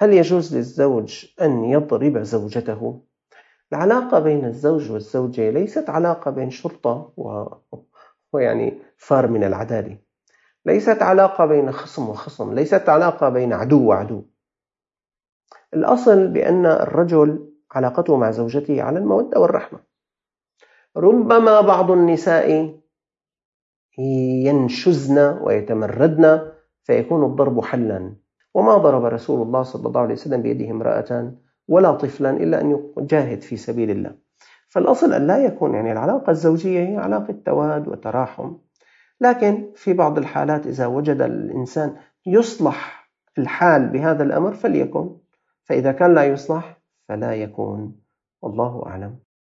هل يجوز للزوج أن يضرب زوجته؟ العلاقة بين الزوج والزوجة ليست علاقة بين شرطة ويعني فار من العدالة، ليست علاقة بين خصم وخصم، ليست علاقة بين عدو وعدو. الأصل بأن الرجل علاقته مع زوجته على المودة والرحمة. ربما بعض النساء ينشزن ويتمردن فيكون الضرب حلا، وما ضرب رسول الله صلى الله عليه وسلم بيده امرأة ولا طفلا إلا أن يجاهد في سبيل الله. فالأصل أن لا يكون العلاقة الزوجية هي علاقة تواد وتراحم، لكن في بعض الحالات إذا وجد الإنسان يصلح الحال بهذا الأمر فليكن، فإذا كان لا يصلح فلا يكون، والله أعلم.